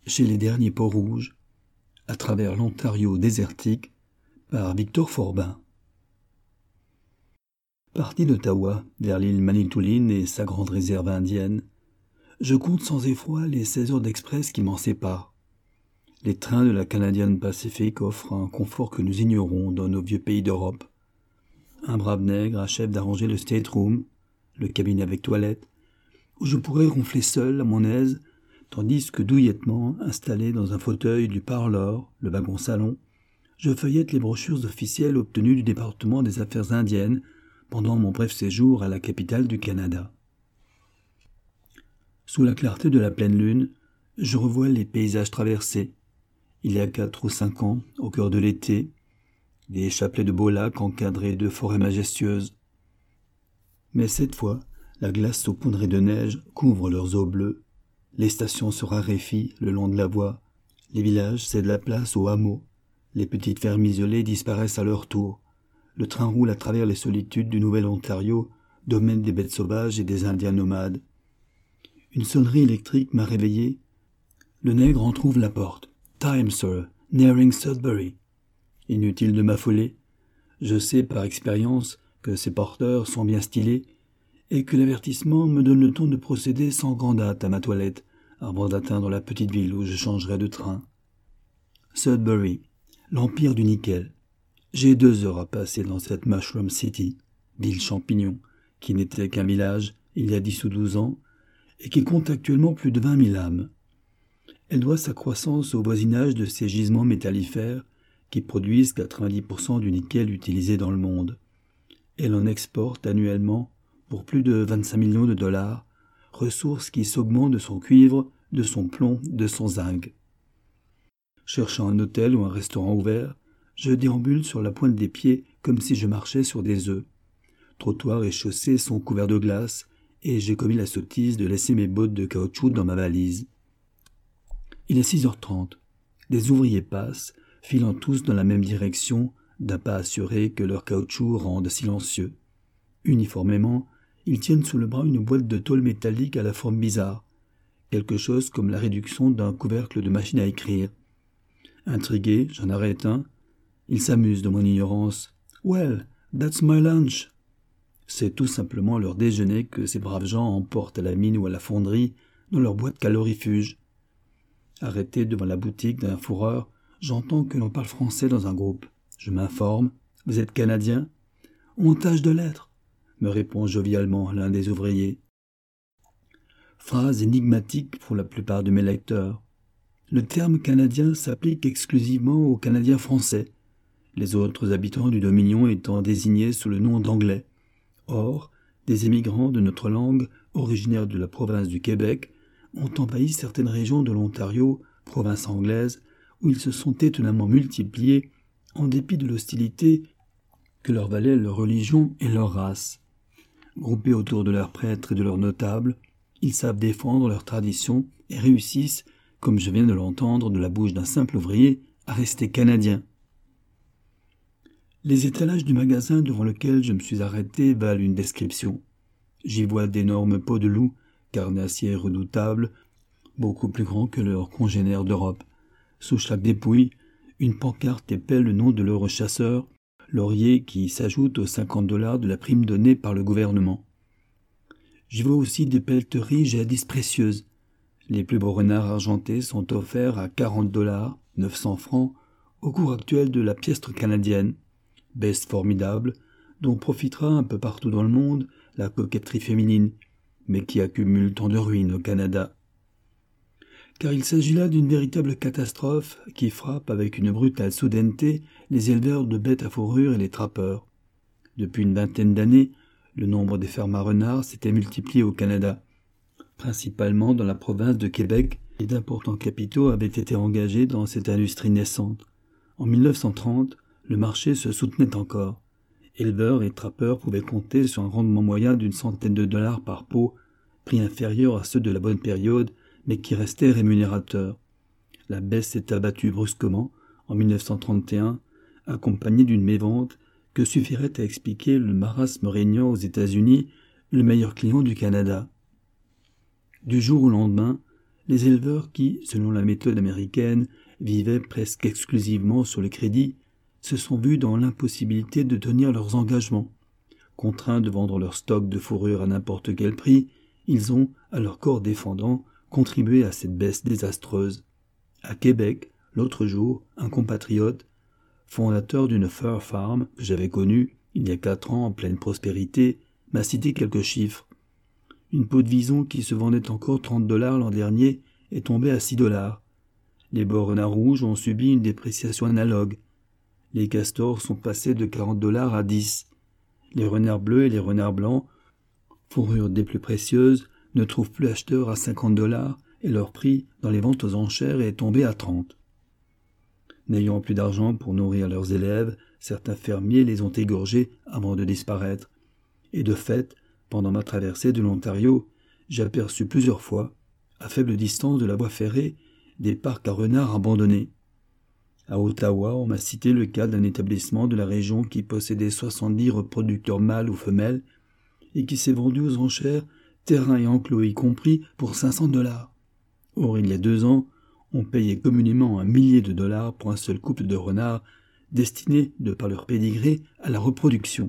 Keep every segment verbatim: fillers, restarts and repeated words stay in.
chez les derniers Peaux-Rouges, à travers l'Ontario désertique, par Victor Forbin. Parti d'Ottawa vers l'île Manitoulin et sa grande réserve indienne, je compte sans effroi les seize heures d'express qui m'en séparent. Les trains de la Canadian Pacific offrent un confort que nous ignorons dans nos vieux pays d'Europe. Un brave nègre achève d'arranger le state-room, le cabinet avec toilette, où je pourrais ronfler seul à mon aise, tandis que douillettement, installé dans un fauteuil du parlour, le wagon-salon, je feuillette les brochures officielles obtenues du département des affaires indiennes pendant mon bref séjour à la capitale du Canada. Sous la clarté de la pleine lune, je revois les paysages traversés. Il y a quatre ou cinq ans, au cœur de l'été, des chapelets de beaux lacs encadrés de forêts majestueuses. Mais cette fois, la glace saupoudrée de neige couvre leurs eaux bleues, les stations se raréfient le long de la voie, les villages cèdent la place aux hameaux, les petites fermes isolées disparaissent à leur tour, le train roule à travers les solitudes du Nouvel-Ontario, domaine des bêtes sauvages et des Indiens nomades. Une sonnerie électrique m'a réveillé. Le nègre entr'ouvre la porte. « Time, sir, nearing Sudbury. » Inutile de m'affoler. Je sais par expérience que ces porteurs sont bien stylés et que l'avertissement me donne le temps de procéder sans grande hâte à ma toilette avant d'atteindre la petite ville où je changerai de train. Sudbury, l'empire du nickel. J'ai deux heures à passer dans cette Mushroom City, ville champignon, qui n'était qu'un village il y a dix ou douze ans et qui compte actuellement plus de vingt mille âmes. Elle doit sa croissance au voisinage de ces gisements métallifères qui produisent quatre-vingt-dix pour cent du nickel utilisé dans le monde. Elle en exporte annuellement pour plus de vingt-cinq millions de dollars, ressources qui s'augmentent de son cuivre, de son plomb, de son zinc. Cherchant un hôtel ou un restaurant ouvert, je déambule sur la pointe des pieds comme si je marchais sur des œufs. Trottoirs et chaussées sont couverts de glace et j'ai commis la sottise de laisser mes bottes de caoutchouc dans ma valise. Il est six heures trente. Des ouvriers passent, filant tous dans la même direction, d'un pas assuré que leur caoutchouc rende silencieux. Uniformément, ils tiennent sous le bras une boîte de tôle métallique à la forme bizarre, quelque chose comme la réduction d'un couvercle de machine à écrire. Intrigué, j'en arrête un. Ils s'amusent de mon ignorance. « Well, that's my lunch !» C'est tout simplement leur déjeuner que ces braves gens emportent à la mine ou à la fonderie dans leur boîte calorifuge. Arrêté devant la boutique d'un fourreur, j'entends que l'on parle français dans un groupe. Je m'informe. « Vous êtes Canadien ?»« On tâche de l'être », me répond jovialement l'un des ouvriers. Phrase énigmatique pour la plupart de mes lecteurs. Le terme canadien s'applique exclusivement aux Canadiens français, les autres habitants du Dominion étant désignés sous le nom d'Anglais. Or, des émigrants de notre langue, originaires de la province du Québec, ont envahi certaines régions de l'Ontario, province anglaise, où ils se sont étonnamment multipliés, en dépit de l'hostilité que leur valait leur religion et leur race. Groupés autour de leurs prêtres et de leurs notables, ils savent défendre leurs traditions et réussissent, comme je viens de l'entendre de la bouche d'un simple ouvrier, à rester canadiens. Les étalages du magasin devant lequel je me suis arrêté valent une description. J'y vois d'énormes peaux de loup, carnassiers redoutables, beaucoup plus grands que leurs congénères d'Europe. Sous chaque dépouille, une pancarte épelle le nom de leur chasseur, laurier qui s'ajoute aux cinquante dollars de la prime donnée par le gouvernement. J'y vois aussi des pelleteries jadis précieuses. Les plus beaux renards argentés sont offerts à quarante dollars, neuf cents francs, au cours actuel de la piastre canadienne. Baisse formidable, dont profitera un peu partout dans le monde la coquetterie féminine, mais qui accumule tant de ruines au Canada. Car il s'agit là d'une véritable catastrophe qui frappe avec une brutale soudaineté les éleveurs de bêtes à fourrure et les trappeurs. Depuis une vingtaine d'années, le nombre des fermes à renards s'était multiplié au Canada, principalement dans la province de Québec, et d'importants capitaux avaient été engagés dans cette industrie naissante. En mille neuf cent trente, le marché se soutenait encore. Éleveurs et trappeurs pouvaient compter sur un rendement moyen d'une centaine de dollars par peau, prix inférieur à ceux de la bonne période, mais qui restait rémunérateur. La baisse s'est abattue brusquement, en mille neuf cent trente et un, accompagnée d'une mévente que suffirait à expliquer le marasme régnant aux États-Unis, le meilleur client du Canada. Du jour au lendemain, Les éleveurs qui, selon la méthode américaine, vivaient presque exclusivement sur le crédit, se sont vus dans l'impossibilité de tenir leurs engagements. Contraints de vendre leur stock de fourrure à n'importe quel prix, ils ont, à leur corps défendant, contribué à cette baisse désastreuse. À Québec, l'autre jour, un compatriote, fondateur d'une fur farm que j'avais connue il y a quatre ans en pleine prospérité, m'a cité quelques chiffres. Une peau de vison qui se vendait encore trente dollars l'an dernier est tombée à six dollars. Les bons renards rouges ont subi une dépréciation analogue. Les castors sont passés de quarante dollars à dix. Les renards bleus et les renards blancs, fourrures des plus précieuses, ne trouvent plus acheteurs à cinquante dollars et leur prix dans les ventes aux enchères est tombé à trente. N'ayant plus d'argent pour nourrir leurs élèves, certains fermiers les ont égorgés avant de disparaître. Et de fait, pendant ma traversée de l'Ontario, j'ai aperçu plusieurs fois, à faible distance de la voie ferrée, des parcs à renards abandonnés. À Ottawa, on m'a cité le cas d'un établissement de la région qui possédait soixante-dix reproducteurs mâles ou femelles et qui s'est vendu aux enchères, terrain et enclos y compris, pour cinq cents dollars. Or, il y a deux ans, on payait communément un millier de dollars pour un seul couple de renards destinés, de par leur pédigré, à la reproduction.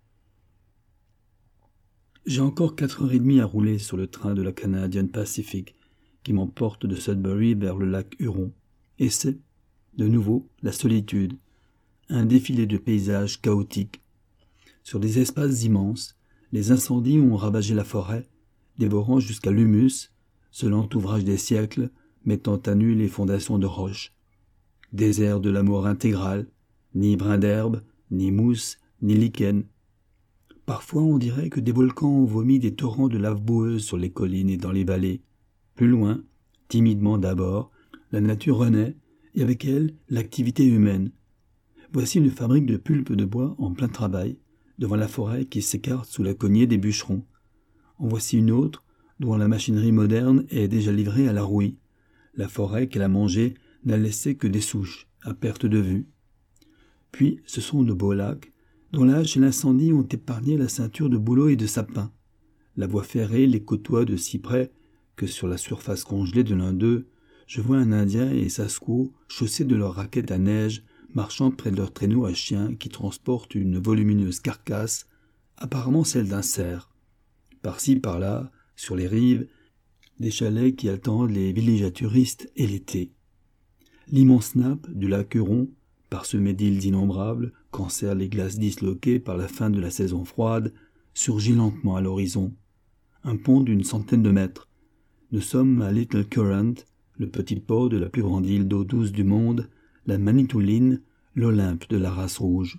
J'ai encore quatre heures et demie à rouler sur le train de la Canadian Pacific qui m'emporte de Sudbury vers le lac Huron. Et c'est, de nouveau, la solitude, un défilé de paysages chaotiques. Sur des espaces immenses, les incendies ont ravagé la forêt, dévorant jusqu'à l'humus, ce lent ouvrage des siècles, mettant à nu les fondations de roches. Désert de la mort intégrale, ni brin d'herbe, ni mousse, ni lichen. Parfois on dirait que des volcans ont vomi des torrents de lave boueuse sur les collines et dans les vallées. Plus loin, timidement d'abord, la nature renaît, et avec elle l'activité humaine. Voici une fabrique de pulpe de bois en plein travail, devant la forêt qui s'écarte sous la cognée des bûcherons. En voici une autre, dont la machinerie moderne est déjà livrée à la rouille. La forêt qu'elle a mangée n'a laissé que des souches, à perte de vue. Puis ce sont de beaux lacs, dont l'âge et l'incendie ont épargné la ceinture de bouleaux et de sapins. La voie ferrée les côtoie de si près que sur la surface congelée de l'un d'eux, je vois un Indien et sa squaw chaussés de leurs raquettes à neige, marchant près de leur traîneau à chien qui transporte une volumineuse carcasse, apparemment celle d'un cerf. Par-ci, par-là, sur les rives, des chalets qui attendent les villégiaturistes et l'été. L'immense nappe du lac Huron, parsemé d'îles innombrables, qu'enserrent les glaces disloquées par la fin de la saison froide, surgit lentement à l'horizon. Un pont d'une centaine de mètres. Nous sommes à Little Current, le petit port de la plus grande île d'eau douce du monde, la Manitouline, l'Olympe de la race rouge.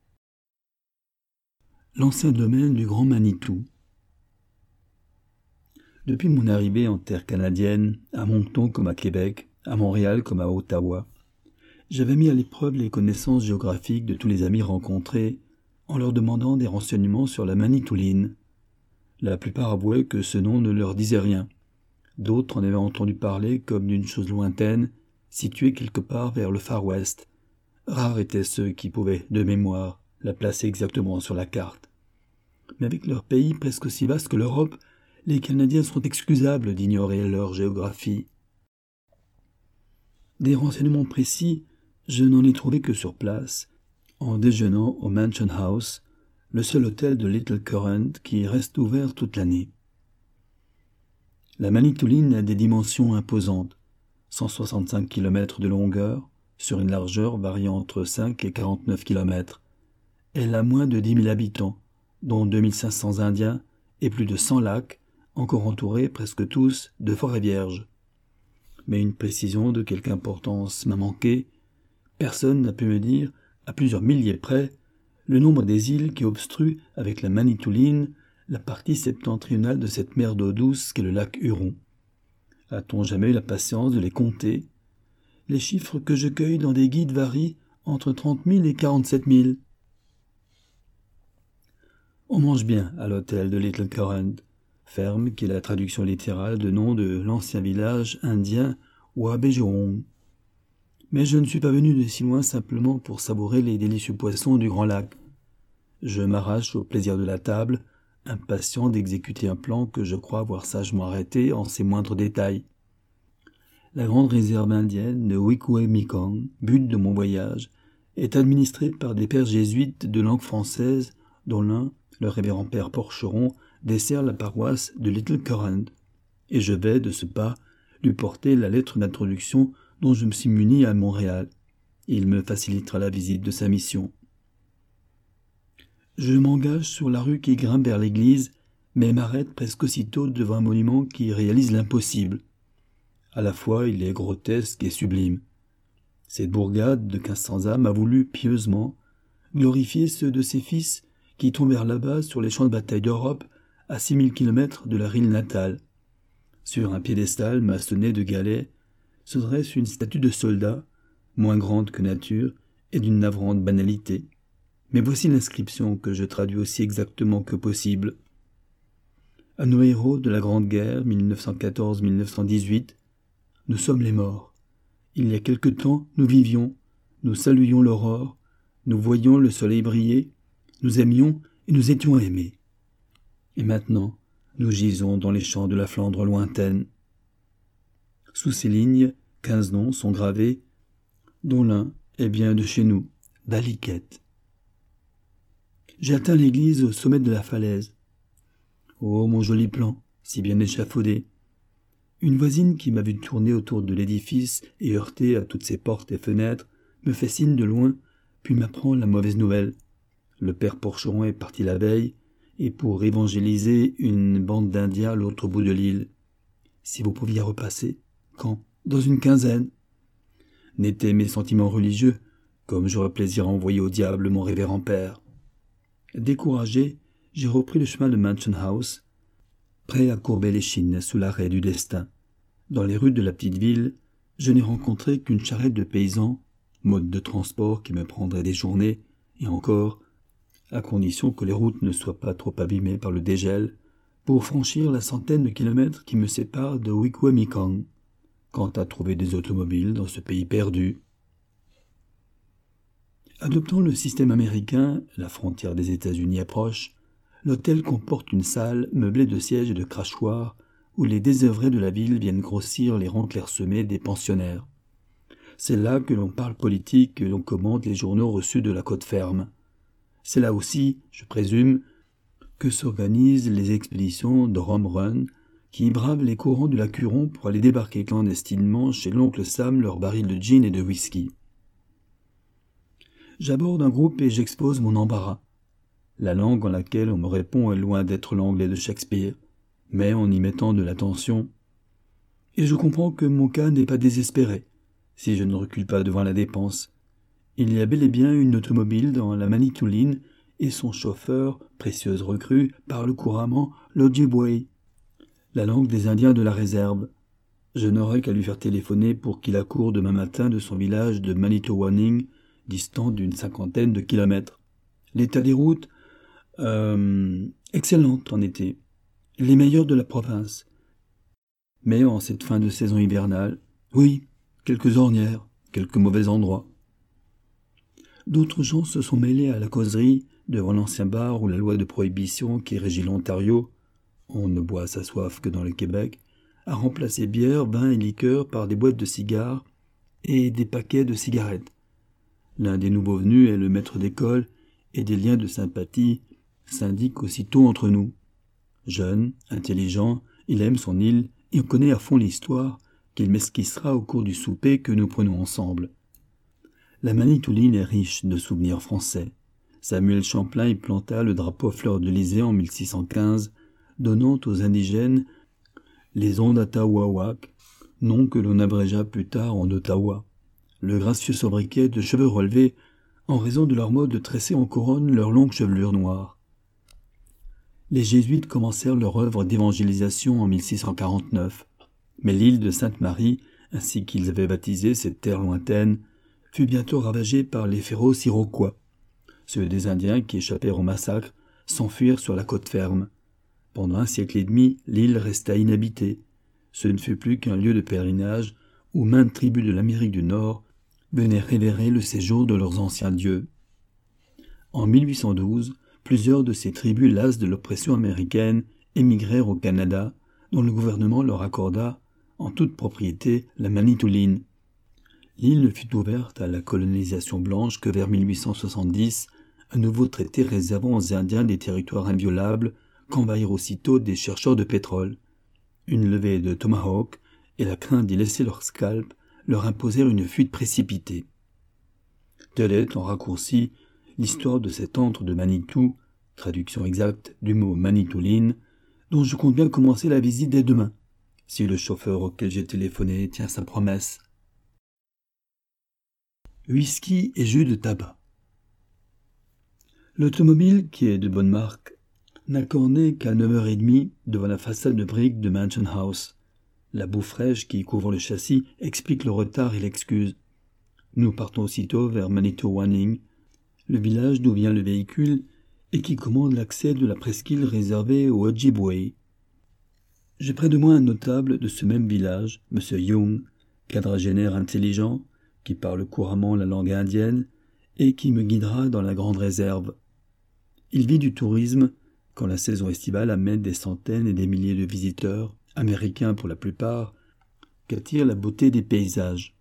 L'ancien domaine du Grand Manitou. Depuis mon arrivée en terre canadienne, à Moncton comme à Québec, à Montréal comme à Ottawa, j'avais mis à l'épreuve les connaissances géographiques de tous les amis rencontrés en leur demandant des renseignements sur la Manitouline. La plupart avouaient que ce nom ne leur disait rien. D'autres en avaient entendu parler comme d'une chose lointaine, située quelque part vers le Far West. Rares étaient ceux qui pouvaient, de mémoire, la placer exactement sur la carte. Mais avec leur pays presque aussi vaste que l'Europe, les Canadiens sont excusables d'ignorer leur géographie. Des renseignements précis, je n'en ai trouvé que sur place, en déjeunant au Mansion House, le seul hôtel de Little Current qui reste ouvert toute l'année. La Manitouline a des dimensions imposantes, cent soixante-cinq kilomètres de longueur, sur une largeur variant entre cinq et quarante-neuf kilomètres. Elle a moins de dix mille habitants, dont deux mille cinq cents Indiens et plus de cent lacs, encore entourés presque tous de forêts vierges. Mais une précision de quelque importance m'a manqué. Personne n'a pu me dire, à plusieurs milliers près, le nombre des îles qui obstruent avec la Manitouline la partie septentrionale de cette mer d'eau douce qu'est le lac Huron. A-t-on jamais eu la patience de les compter? Les chiffres que je cueille dans des guides varient entre trente mille et quarante-sept mille. On mange bien à l'hôtel de Little Current, ferme qui est la traduction littérale de nom de l'ancien village indien Wabejoong. Mais je ne suis pas venu de si loin simplement pour savourer les délicieux poissons du Grand Lac. Je m'arrache au plaisir de la table, impatient d'exécuter un plan que je crois avoir sagement arrêté en ses moindres détails. La grande réserve indienne de Wikwemikong, but de mon voyage, est administrée par des pères jésuites de langue française, dont l'un, le révérend père Porcheron, dessert la paroisse de Little Current, et je vais, de ce pas, lui porter la lettre d'introduction dont je me suis muni à Montréal. Il me facilitera la visite de sa mission. Je m'engage sur la rue qui grimpe vers l'église, mais m'arrête presque aussitôt devant un monument qui réalise l'impossible. À la fois, il est grotesque et sublime. Cette bourgade de quinze cents âmes a voulu pieusement glorifier ceux de ses fils qui tombèrent là-bas sur les champs de bataille d'Europe à six mille kilomètres de leur île natale. Sur un piédestal maçonné de galets se dresse une statue de soldat, moins grande que nature et d'une navrante banalité. Mais voici l'inscription que je traduis aussi exactement que possible. À nos héros de la Grande Guerre mille neuf cent quatorze mille neuf cent dix-huit, nous sommes les morts. Il y a quelque temps, nous vivions, nous saluions l'aurore, nous voyions le soleil briller, nous aimions et nous étions aimés. Et maintenant, nous gisons dans les champs de la Flandre lointaine. Sous ces lignes, quinze noms sont gravés, dont l'un est bien de chez nous, Baliquette. J'ai atteint l'église au sommet de la falaise. Oh, mon joli plan, si bien échafaudé. Une voisine qui m'a vu tourner autour de l'édifice et heurter à toutes ses portes et fenêtres me fait signe de loin, puis m'apprend la mauvaise nouvelle. Le père Porcheron est parti la veille, et pour évangéliser une bande d'Indiens à l'autre bout de l'île. Si vous pouviez repasser. Quand? Dans une quinzaine. N'étaient mes sentiments religieux, comme j'aurais plaisir à envoyer au diable mon révérend père. Découragé, j'ai repris le chemin de Mansion House, prêt à courber l'échine sous l'arrêt du destin. Dans les rues de la petite ville, je n'ai rencontré qu'une charrette de paysans, mode de transport qui me prendrait des journées, et encore, à condition que les routes ne soient pas trop abîmées par le dégel, pour franchir la centaine de kilomètres qui me séparent de Wikwemikong. Quant à trouver des automobiles dans ce pays perdu. Adoptant le système américain, la frontière des États-Unis approche, l'hôtel comporte une salle meublée de sièges et de crachoirs où les désœuvrés de la ville viennent grossir les rangs clairsemés des pensionnaires. C'est là que l'on parle politique, que l'on commande les journaux reçus de la côte ferme. C'est là aussi, je présume, que s'organisent les expéditions de Rum Run, qui bravent les courants du lac Huron pour aller débarquer clandestinement chez l'oncle Sam leurs barils de gin et de whisky. J'aborde un groupe et j'expose mon embarras. La langue en laquelle on me répond est loin d'être l'anglais de Shakespeare, mais en y mettant de l'attention. Et je comprends que mon cas n'est pas désespéré, si je ne recule pas devant la dépense. Il y a bel et bien une automobile dans la Manitouline, et son chauffeur, précieuse recrue, parle couramment l'Ojibway, la langue des Indiens de la réserve. Je n'aurai qu'à lui faire téléphoner pour qu'il accourt demain matin de son village de Manitowaning, distant d'une cinquantaine de kilomètres. L'état des routes, euh, excellente en été, les meilleures de la province. Mais en cette fin de saison hivernale, oui, quelques ornières, quelques mauvais endroits. D'autres gens se sont mêlés à la causerie devant l'ancien bar où la loi de prohibition qui régit l'Ontario, on ne boit à sa soif que dans le Québec, a remplacé bière, vin et liqueur par des boîtes de cigares et des paquets de cigarettes. L'un des nouveaux venus est le maître d'école et des liens de sympathie s'indiquent aussitôt entre nous. Jeune, intelligent, il aime son île et on connaît à fond l'histoire qu'il m'esquissera au cours du souper que nous prenons ensemble. La Manitouline est riche de souvenirs français. Samuel Champlain y planta le drapeau fleur-de-lysée en mille six cent quinze, donnant aux indigènes les Ondatawawak, nom que l'on abrégea plus tard en Ottawa. Le gracieux sobriquet de cheveux relevés en raison de leur mode de tresser en couronne leurs longues chevelures noires. Les jésuites commencèrent leur œuvre d'évangélisation en mille six cent quarante-neuf, mais l'île de Sainte-Marie, ainsi qu'ils avaient baptisé cette terre lointaine, fut bientôt ravagée par les féroces Iroquois. Ceux des Indiens qui échappèrent au massacre s'enfuirent sur la côte ferme. Pendant un siècle et demi, l'île resta inhabitée. Ce ne fut plus qu'un lieu de pèlerinage où maintes tribus de l'Amérique du Nord venaient révérer le séjour de leurs anciens dieux. En mille huit cent douze, plusieurs de ces tribus lasses de l'oppression américaine émigrèrent au Canada, dont le gouvernement leur accorda, en toute propriété la Manitoulin. L'île ne fut ouverte à la colonisation blanche que vers mille huit cent soixante-dix, un nouveau traité réservant aux Indiens des territoires inviolables qu'envahirent aussitôt des chercheurs de pétrole. Une levée de tomahawk et la crainte d'y laisser leur scalp leur imposèrent une fuite précipitée. Telle est, en raccourci, l'histoire de cet antre de Manitou, traduction exacte du mot Manitoulin, dont je compte bien commencer la visite dès demain, si le chauffeur auquel j'ai téléphoné tient sa promesse. Whisky et jus de tabac. L'automobile, qui est de bonne marque, n'a corné qu'à neuf heures trente devant la façade de briques de Mansion House. La boue fraîche qui couvre le châssis explique le retard et l'excuse. Nous partons aussitôt vers Manitowoning, le village d'où vient le véhicule et qui commande l'accès de la presqu'île réservée aux Ojibway. J'ai près de moi un notable de ce même village, M. Young, quadragénaire intelligent, qui parle couramment la langue indienne et qui me guidera dans la grande réserve. Il vit du tourisme quand la saison estivale amène des centaines et des milliers de visiteurs, américains pour la plupart, qu'attire la beauté des paysages.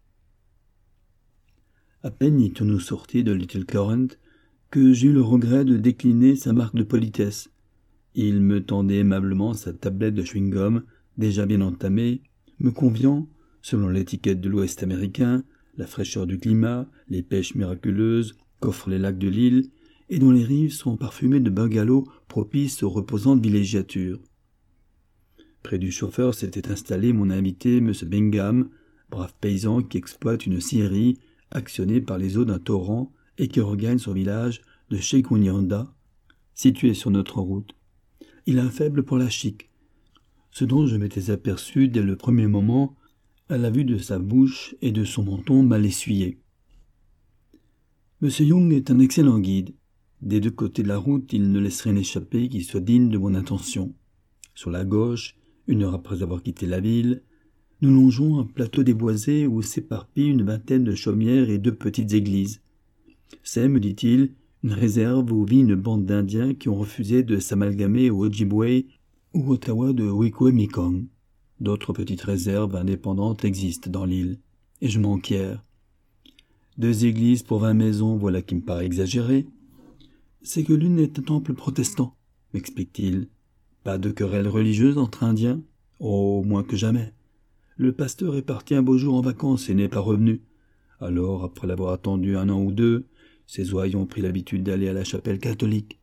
À peine y étions-nous sortis de Little Current que j'eus le regret de décliner sa marque de politesse. Il me tendait aimablement sa tablette de chewing-gum, déjà bien entamée, me conviant, selon l'étiquette de l'Ouest américain, la fraîcheur du climat, les pêches miraculeuses qu'offrent les lacs de l'île, et dont les rives sont parfumées de bungalows propices aux reposantes villégiatures. Près du chauffeur s'était installé mon invité, M. Bingham, brave paysan qui exploite une scierie actionnée par les eaux d'un torrent et qui regagne son village de Shekunyanda, situé sur notre route. Il a un faible pour la chic, ce dont je m'étais aperçu dès le premier moment à la vue de sa bouche et de son menton mal essuyé. M. Young est un excellent guide. Des deux côtés de la route, il ne laisse rien échapper qui soit digne de mon intention. Sur la gauche, une heure après avoir quitté la ville, nous longeons un plateau déboisé où s'éparpillent une vingtaine de chaumières et deux petites églises. C'est, me dit-il, une réserve où vit une bande d'Indiens qui ont refusé de s'amalgamer aux Ojibway ou Ottawa de Wikwemikong. D'autres petites réserves indépendantes existent dans l'île, et je m'enquière. Deux églises pour vingt maisons, voilà qui me paraît exagéré. C'est que l'une est un temple protestant, m'explique-t-il. Pas de querelle religieuse entre Indiens? Oh, moins que jamais. Le pasteur est parti un beau jour en vacances et n'est pas revenu. Alors, après l'avoir attendu un an ou deux, ses ouailles ont pris l'habitude d'aller à la chapelle catholique.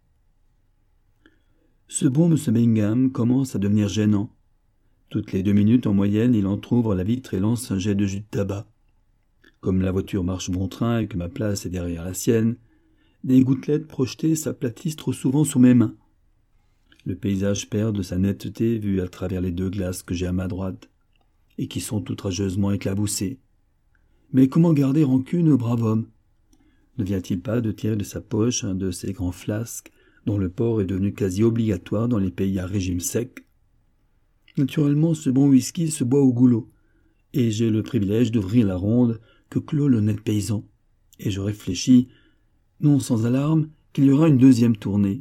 Ce bon M. Bingham commence à devenir gênant. Toutes les deux minutes en moyenne, il entr'ouvre la vitre et lance un jet de jus de tabac. Comme la voiture marche bon train et que ma place est derrière la sienne, des gouttelettes projetées s'aplatissent trop souvent sous mes mains. Le paysage perd de sa netteté vu à travers les deux glaces que j'ai à ma droite, et qui sont outrageusement éclaboussées. Mais comment garder rancune au brave homme? Ne vient-il pas de tirer de sa poche un de ces grands flasques dont le port est devenu quasi obligatoire dans les pays à régime sec? Naturellement, ce bon whisky se boit au goulot, et j'ai le privilège d'ouvrir la ronde que clôt l'honnête paysan, et je réfléchis, non sans alarme, qu'il y aura une deuxième tournée.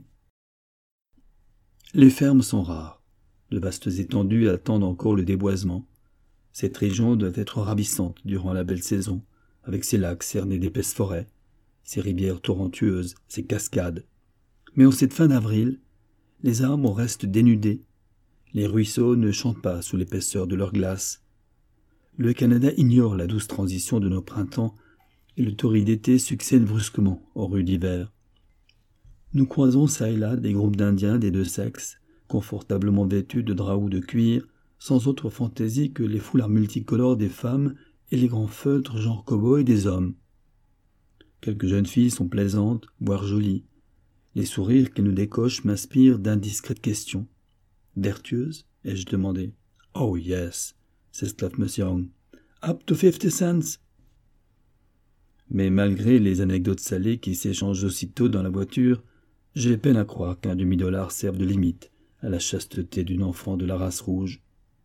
Les fermes sont rares. De vastes étendues attendent encore le déboisement. Cette région doit être ravissante durant la belle saison, avec ses lacs cernés d'épaisses forêts, ses rivières torrentueuses, ses cascades. Mais en cette fin d'avril, les arbres restent dénudés. Les ruisseaux ne chantent pas sous l'épaisseur de leur glace. Le Canada ignore la douce transition de nos printemps et le torride d'été succède brusquement aux rues d'hiver. Nous croisons çà et là des groupes d'Indiens des deux sexes, confortablement vêtus de drap ou de cuir, sans autre fantaisie que les foulards multicolores des femmes et les grands feutres genre cow-boy des hommes. Quelques jeunes filles sont plaisantes, voire jolies. Les sourires qu'elles nous décochent m'inspirent d'indiscrètes questions. « Vertueuse ?» ai-je demandé. « Oh yes !» s'esclave M. Young. « Up to fifty cents !» Mais malgré les anecdotes salées qui s'échangent aussitôt dans la voiture, j'ai peine à croire qu'un demi-dollar serve de limite à la chasteté d'une enfant de la race rouge.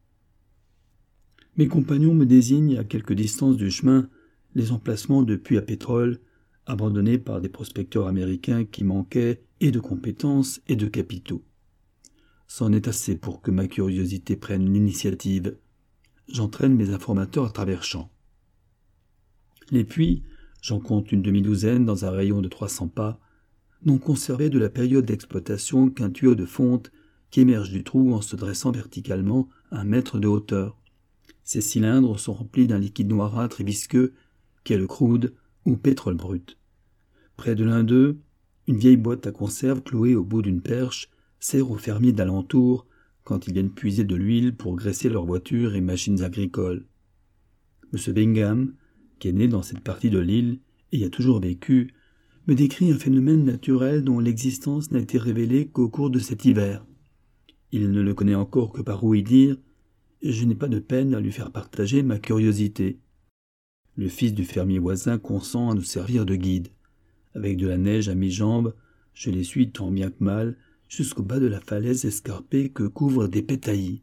Mes compagnons me désignent à quelque distance du chemin les emplacements de puits à pétrole abandonnés par des prospecteurs américains qui manquaient et de compétences et de capitaux. C'en est assez pour que ma curiosité prenne l'initiative. j'entraîne mes informateurs à travers champs. Les puits, j'en compte une demi-douzaine dans un rayon de trois cents pas, n'ont conservé de la période d'exploitation qu'un tuyau de fonte qui émerge du trou en se dressant verticalement à un mètre de hauteur. Ces cylindres sont remplis d'un liquide noirâtre et visqueux qui est le crude ou pétrole brut. Près de l'un d'eux, une vieille boîte à conserve clouée au bout d'une perche sert aux fermiers d'alentour quand ils viennent puiser de l'huile pour graisser leurs voitures et machines agricoles. M. Bingham, qui est né dans cette partie de l'île et y a toujours vécu, me décrit un phénomène naturel dont l'existence n'a été révélée qu'au cours de cet hiver. Il ne le connaît encore que par ouï-dire, et je n'ai pas de peine à lui faire partager ma curiosité. Le fils du fermier voisin consent à nous servir de guide. Avec de la neige à mi-jambe, je les suis tant bien que mal jusqu'au bas de la falaise escarpée que couvrent des pétaillis.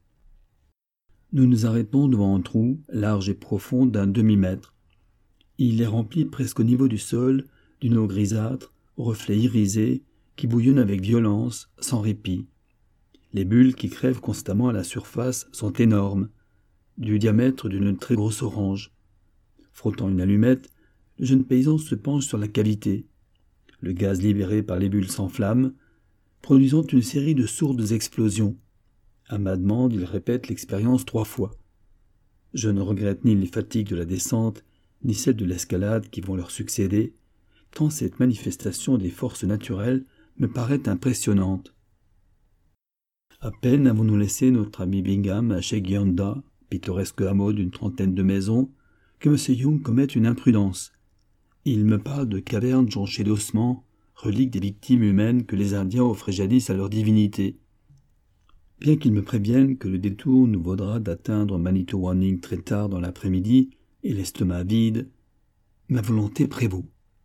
Nous nous arrêtons devant un trou, large et profond d'un demi-mètre. Il est rempli presque au niveau du sol d'une eau grisâtre, aux reflets irisés, qui bouillonne avec violence, sans répit. Les bulles qui crèvent constamment à la surface sont énormes, du diamètre d'une très grosse orange. Frottant une allumette, le jeune paysan se penche sur la cavité. Le gaz libéré par les bulles s'enflamme, produisant une série de sourdes explosions. À ma demande, il répète l'expérience trois fois. Je ne regrette ni les fatigues de la descente, ni celles de l'escalade qui vont leur succéder, tant cette manifestation des forces naturelles me paraît impressionnante. À peine avons-nous laissé notre ami Bingham à Shegianda, pittoresque hameau d'une trentaine de maisons, que M. Young commet une imprudence. Il me parle de cavernes jonchées d'ossements, reliques des victimes humaines que les Indiens offraient jadis à leurs divinités. Bien qu'il me prévienne que le détour nous vaudra d'atteindre Manitowoning très tard dans l'après-midi et l'estomac vide, ma volonté prévaut.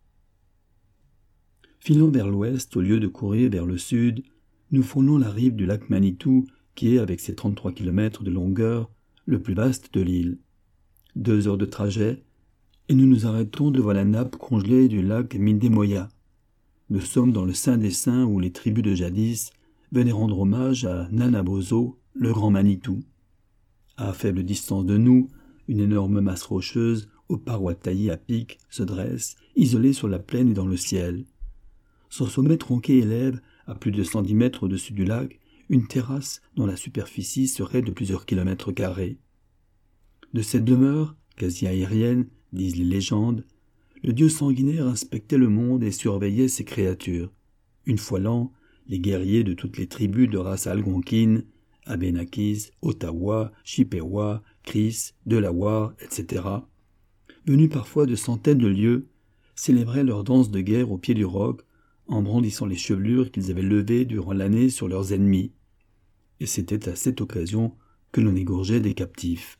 Filant vers l'ouest au lieu de courir vers le sud, nous frôlons la rive du lac Manitou qui est, avec ses trente-trois kilomètres de longueur, le plus vaste de l'île. Deux heures de trajet, et nous nous arrêtons devant la nappe congelée du lac Mindemoya. Nous sommes dans le sein des saints où les tribus de jadis venaient rendre hommage à Nanabozo, le grand Manitou. À faible distance de nous, une énorme masse rocheuse, aux parois taillées à pic, se dresse, isolée sur la plaine et dans le ciel. Son sommet tronqué élève, à plus de cent dix mètres au-dessus du lac, une terrasse dont la superficie serait de plusieurs kilomètres carrés. De cette demeure, quasi aérienne, disent les légendes, le dieu sanguinaire inspectait le monde et surveillait ses créatures. Une fois l'an, les guerriers de toutes les tribus de race algonquine, Abénakis, Ottawa, Chippewa, Cris, Delaware, et cetera, venus parfois de centaines de lieues, célébraient leur danse de guerre au pied du roc, en brandissant les chevelures qu'ils avaient levées durant l'année sur leurs ennemis. Et c'était à cette occasion que l'on égorgeait des captifs.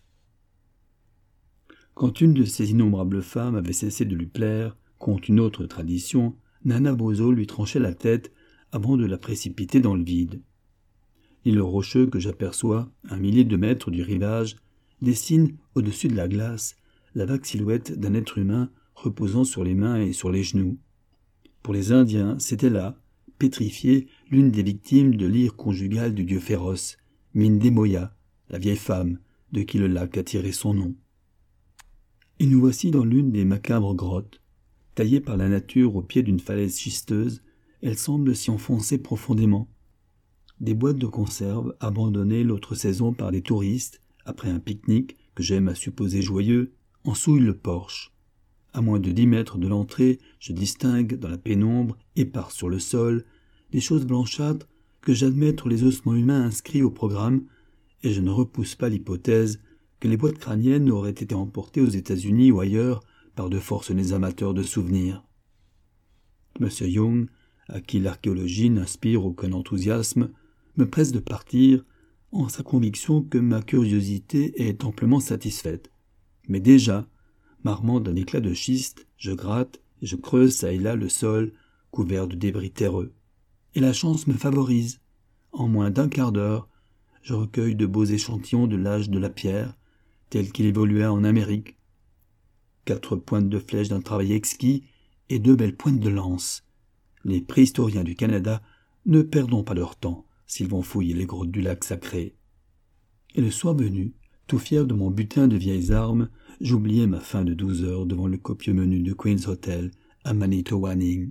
Quand une de ces innombrables femmes avait cessé de lui plaire, contre une autre tradition, Nanabozo lui tranchait la tête avant de la précipiter dans le vide. L'île rocheux que j'aperçois, un millier de mètres du rivage, dessine, au-dessus de la glace, la vague silhouette d'un être humain reposant sur les mains et sur les genoux. Pour les Indiens, c'était là, pétrifiée, l'une des victimes de l'ire conjugale du dieu féroce, Mindemoya, la vieille femme, de qui le lac a tiré son nom. Et nous voici dans l'une des macabres grottes. Taillée par la nature au pied d'une falaise schisteuse, elle semble s'y enfoncer profondément. Des boîtes de conserve, abandonnées l'autre saison par des touristes, après un pique-nique que j'aime à supposer joyeux, en souillent le porche. À moins de dix mètres de l'entrée, je distingue, dans la pénombre, épars sur le sol, des choses blanchâtres que j'admets être les ossements humains inscrits au programme, et je ne repousse pas l'hypothèse que les boîtes crâniennes auraient été emportées aux États-Unis ou ailleurs par de forcenés amateurs de souvenirs. M. Young, à qui l'archéologie n'inspire aucun enthousiasme, me presse de partir, en sa conviction que ma curiosité est amplement satisfaite. Mais déjà, m'armant d'un éclat de schiste, je gratte et je creuse çà et là le sol, couvert de débris terreux. Et la chance me favorise. En moins d'un quart d'heure, je recueille de beaux échantillons de l'âge de la pierre, tel qu'il évolua en Amérique. Quatre pointes de flèches d'un travail exquis et deux belles pointes de lance. Les préhistoriens du Canada ne perdront pas leur temps s'ils vont fouiller les grottes du lac sacré. Et le soir venu, Tout fier de mon butin de vieilles armes, j'oubliais ma faim de douze heures devant le copieux menu de Queen's Hotel à Manitowoc.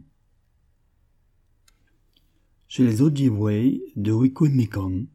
Chez les Ojibway de Wikwemikong.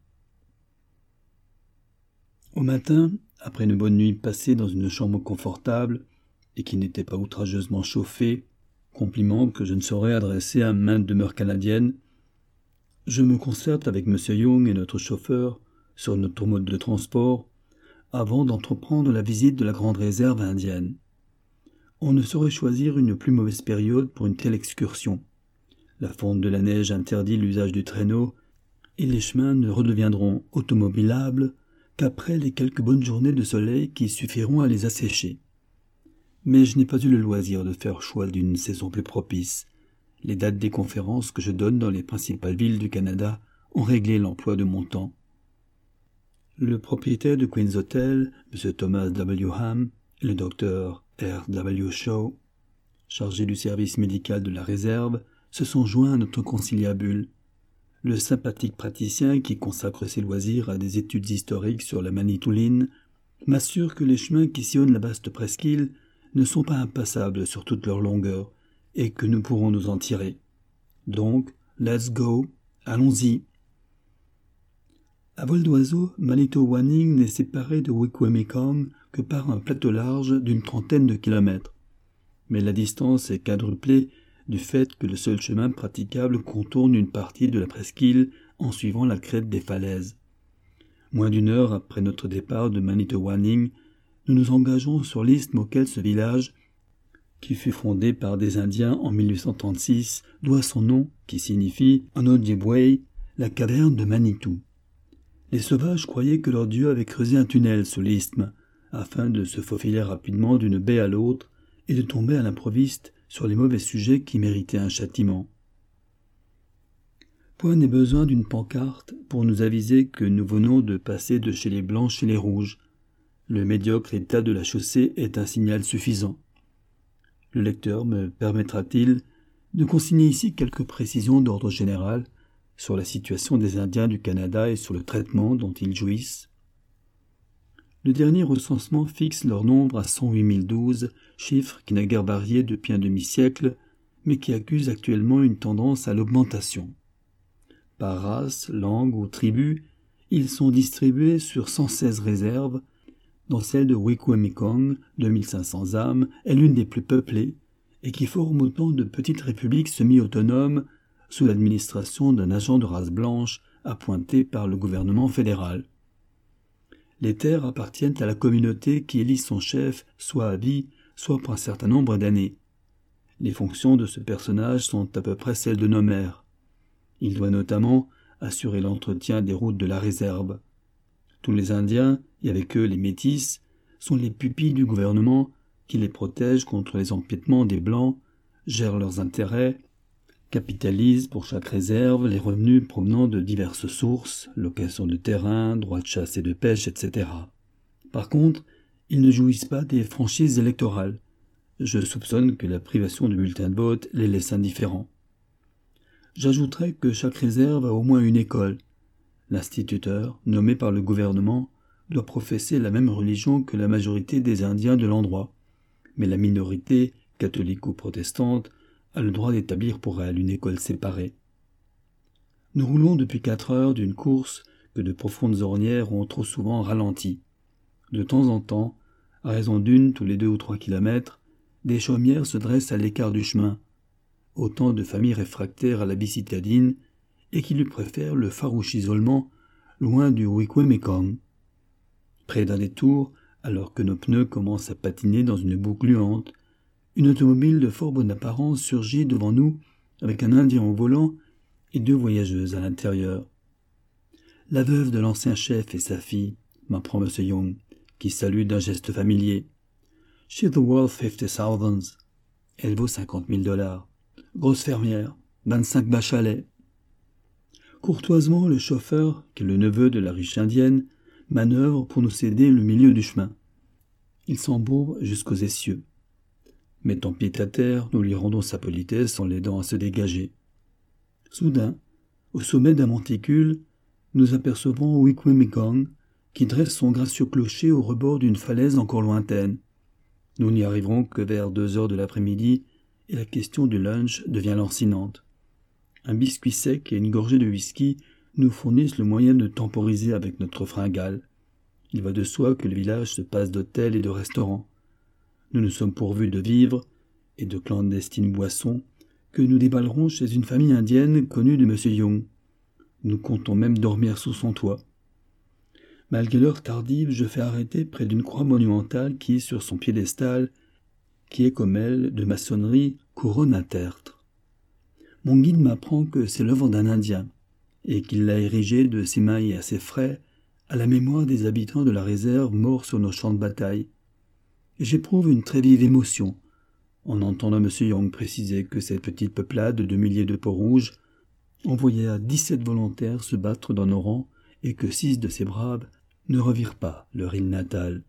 Au matin, après une bonne nuit passée dans une chambre confortable et qui n'était pas outrageusement chauffée, compliment que je ne saurais adresser à maintes demeures canadiennes, je me concerte avec M. Young et notre chauffeur sur notre mode de transport avant d'entreprendre la visite de la grande réserve indienne. On ne saurait choisir une plus mauvaise période pour une telle excursion. La fonte de la neige interdit l'usage du traîneau et les chemins ne redeviendront automobilables qu'après les quelques bonnes journées de soleil qui suffiront à les assécher. Mais je n'ai pas eu le loisir de faire choix d'une saison plus propice. Les dates des conférences que je donne dans les principales villes du Canada ont réglé l'emploi de mon temps. Le propriétaire de Queen's Hotel, M. Thomas W. Ham, et le docteur R W. Shaw, chargé du service médical de la réserve, se sont joints à notre conciliabule. Le sympathique praticien qui consacre ses loisirs à des études historiques sur la Manitouline m'assure que les chemins qui sillonnent la vaste presqu'île ne sont pas impassables sur toute leur longueur et que nous pourrons nous en tirer. Donc, let's go, allons-y. À vol d'oiseau, Manitowoc n'est séparé de Wikwemikong que par un plateau large d'une trentaine de kilomètres. Mais la distance est quadruplée du fait que le seul chemin praticable contourne une partie de la presqu'île en suivant la crête des falaises. Moins d'une heure après notre départ de Manitowoc, nous nous engageons sur l'isthme auquel ce village, qui fut fondé par des Indiens en mille huit cent trente-six, doit son nom, qui signifie, en Ojibway, la caverne de Manitou. Les sauvages croyaient que leur dieu avait creusé un tunnel sous l'isthme, afin de se faufiler rapidement d'une baie à l'autre et de tomber à l'improviste sur les mauvais sujets qui méritaient un châtiment. Point n'est besoin d'une pancarte pour nous aviser que nous venons de passer de chez les Blancs chez les Rouges. Le médiocre état de la chaussée est un signal suffisant. Le lecteur me permettra-t-il de consigner ici quelques précisions d'ordre général sur la situation des Indiens du Canada et sur le traitement dont ils jouissent. Le dernier recensement fixe leur nombre à cent huit mille douze, chiffre qui n'a guère varié depuis un demi-siècle, mais qui accuse actuellement une tendance à l'augmentation. Par race, langue ou tribu, ils sont distribués sur cent seize réserves, dont celle de Wikwemikong, deux mille cinq cents âmes, est l'une des plus peuplées, et qui forme autant de petites républiques semi-autonomes sous l'administration d'un agent de race blanche appointé par le gouvernement fédéral. Les terres appartiennent à la communauté qui élit son chef soit à vie, soit pour un certain nombre d'années. Les fonctions de ce personnage sont à peu près celles de nos maires. Il doit notamment assurer l'entretien des routes de la réserve. Tous les Indiens, et avec eux les Métis, sont les pupilles du gouvernement qui les protège contre les empiétements des Blancs, gère leurs intérêts, capitalise pour chaque réserve les revenus provenant de diverses sources, location de terrain, droits de chasse et de pêche, et cetera. Par contre, ils ne jouissent pas des franchises électorales. Je soupçonne que la privation de bulletins de vote les laisse indifférents. J'ajouterai que chaque réserve a au moins une école. L'instituteur, nommé par le gouvernement, doit professer la même religion que la majorité des Indiens de l'endroit, mais la minorité, catholique ou protestante, a le droit d'établir pour elle une école séparée. Nous roulons depuis quatre heures d'une course que de profondes ornières ont trop souvent ralentie. De temps en temps, à raison d'une tous les deux ou trois kilomètres, des chaumières se dressent à l'écart du chemin, autant de familles réfractaires à la vie citadine et qui lui préfèrent le farouche isolement loin du Wikwemikong. Près d'un détour, alors que nos pneus commencent à patiner dans une boue gluante, une automobile de fort bonne apparence surgit devant nous avec un Indien au volant et deux voyageuses à l'intérieur. La veuve de l'ancien chef et sa fille, m'apprend M. Young, qui salue d'un geste familier. « She's worth fifty thousands. Elle vaut cinquante mille dollars. Grosse fermière, vingt-cinq bâches à lait. » Courtoisement, le chauffeur, qui est le neveu de la riche indienne, manœuvre pour nous céder le milieu du chemin. Il s'embourbe jusqu'aux essieux. Mettant pied à terre, nous lui rendons sa politesse en l'aidant à se dégager. Soudain, au sommet d'un monticule, nous apercevons Wikwemikong, qui dresse son gracieux clocher au rebord d'une falaise encore lointaine. Nous n'y arriverons que vers deux heures de l'après-midi, et la question du lunch devient lancinante. Un biscuit sec et une gorgée de whisky nous fournissent le moyen de temporiser avec notre fringale. Il va de soi que le village se passe d'hôtels et de restaurants. Nous nous sommes pourvus de vivres et de clandestines boissons que nous déballerons chez une famille indienne connue de M. Young. Nous comptons même dormir sous son toit. Malgré l'heure tardive, je fais arrêter près d'une croix monumentale qui, sur son piédestal, qui est comme elle, de maçonnerie, couronne un tertre. Mon guide m'apprend que c'est l'œuvre d'un Indien, et qu'il l'a érigée de ses mains et à ses frais, à la mémoire des habitants de la réserve morts sur nos champs de bataille. Et j'éprouve une très vive émotion, en entendant M. Young préciser que cette petite peuplade de milliers de peaux-rouges envoya dix-sept volontaires se battre dans nos rangs, et que six de ces braves ne revirent pas leur île natale.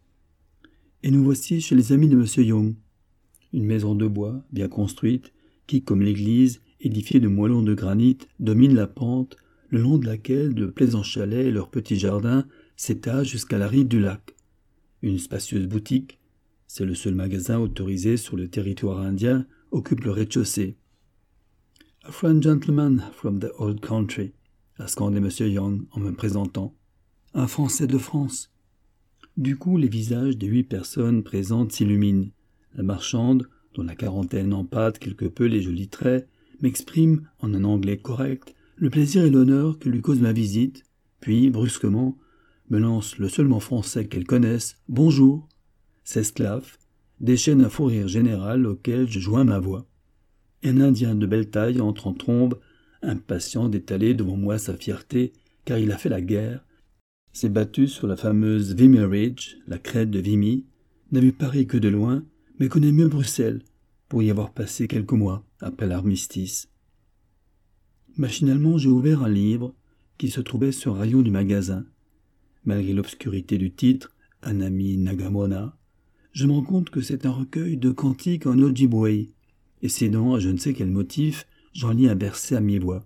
Et nous voici chez les amis de M. Young, une maison de bois, bien construite, qui, comme l'église, édifiée de moellons de granit, domine la pente, le long de laquelle de plaisants chalets et leurs petits jardins s'étagent jusqu'à la rive du lac. Une spacieuse boutique, c'est le seul magasin autorisé sur le territoire indien, occupe le rez-de-chaussée. « A friend gentleman from the old country », a scandé M. Young en me présentant. « Un Français de France ». Du coup, les visages des huit personnes présentes s'illuminent. La marchande, dont la quarantaine empâte quelque peu les jolis traits, m'exprime, en un anglais correct, le plaisir et l'honneur que lui cause ma visite, puis, brusquement, me lance le seul mot français qu'elle connaisse, « Bonjour », s'esclaffe, déchaîne un fou rire général auquel je joins ma voix. Un Indien de belle taille entre en trombe, impatient d'étaler devant moi sa fierté, car il a fait la guerre, s'est battu sur la fameuse Vimy Ridge, la crête de Vimy, n'a vu Paris que de loin, mais connaît mieux Bruxelles, pour y avoir passé quelques mois après l'armistice. Machinalement, j'ai ouvert un livre qui se trouvait sur un rayon du magasin. Malgré l'obscurité du titre, Un ami Nagamona, je me rends compte que c'est un recueil de cantiques en Ojibwe, et cédant à je ne sais quel motif, j'en lis un verset à mi-voix.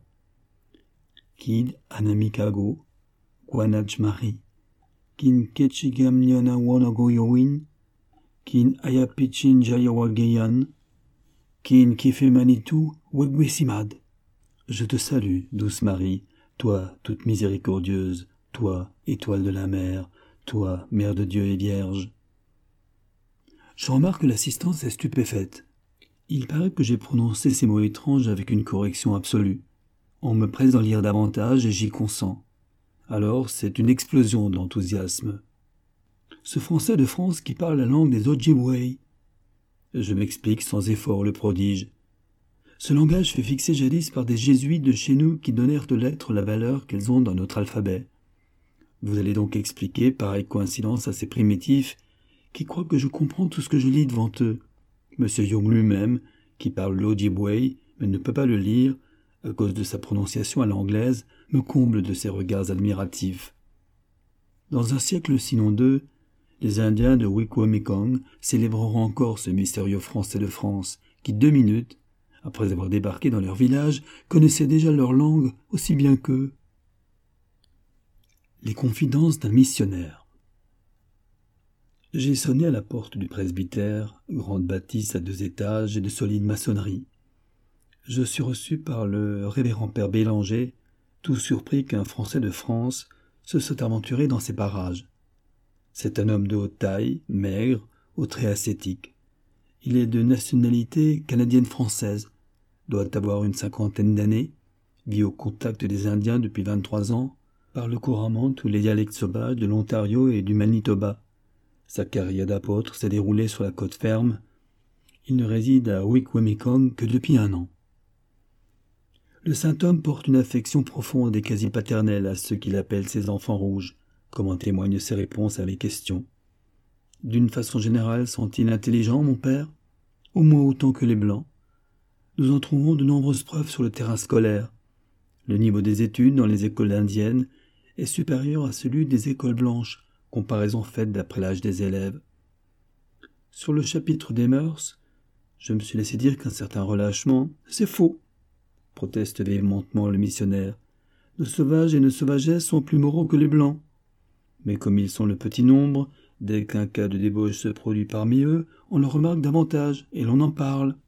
Kid Anamikago, Kwanajmari, Kin Ketchigam Nyana Wanagoyowin, Kin Ayapichin Jayawageyan, Kin Kifemanitu Wegwesimad. Je te salue, douce Marie, toi, toute miséricordieuse, toi, étoile de la mer, toi, mère de Dieu et vierge. Je remarque que l'assistance est stupéfaite. Il paraît que j'ai prononcé ces mots étranges avec une correction absolue. On me presse d'en lire davantage et j'y consens. Alors c'est une explosion d'enthousiasme. Ce Français de France qui parle la langue des Ojibwe. Je m'explique sans effort le prodige. Ce langage fut fixé jadis par des jésuites de chez nous qui donnèrent aux lettres la valeur qu'elles ont dans notre alphabet. Vous allez donc expliquer pareille coïncidence à ces primitifs qui croient que je comprends tout ce que je lis devant eux. M. Young lui-même, qui parle l'Ojibwe, mais ne peut pas le lire, à cause de sa prononciation à l'anglaise, me comble de ses regards admiratifs. Dans un siècle sinon deux, les Indiens de Wikwemikong célébreront encore ce mystérieux Français de France, qui deux minutes, après avoir débarqué dans leur village, connaissaient déjà leur langue aussi bien qu'eux. Les confidences d'un missionnaire. J'ai sonné à la porte du presbytère, grande bâtisse à deux étages et de solide maçonnerie. Je suis reçu par le révérend père Bélanger, tout surpris qu'un Français de France se soit aventuré dans ces parages. C'est un homme de haute taille, maigre, aux traits ascétiques. Il est de nationalité canadienne-française, doit avoir une cinquantaine d'années, vit au contact des Indiens depuis vingt-trois ans, parle couramment tous les dialectes sauvages de l'Ontario et du Manitoba. Sa carrière d'apôtre s'est déroulée sur la côte ferme. Il ne réside à Wikwemikong que depuis un an. Le saint homme porte une affection profonde et quasi paternelle à ceux qu'il appelle ses enfants rouges, comme en témoignent ses réponses à mes questions. D'une façon générale, sont-ils intelligents, mon père? Au moins autant que les Blancs. Nous en trouvons de nombreuses preuves sur le terrain scolaire. Le niveau des études dans les écoles indiennes est supérieur à celui des écoles blanches, comparaison faite d'après l'âge des élèves. Sur le chapitre des mœurs, je me suis laissé dire qu'un certain relâchement, c'est faux, proteste véhémentement le missionnaire. Nos sauvages et nos sauvagesses sont plus moraux que les Blancs. Mais comme ils sont le petit nombre, dès qu'un cas de débauche se produit parmi eux, on le remarque davantage, et l'on en parle.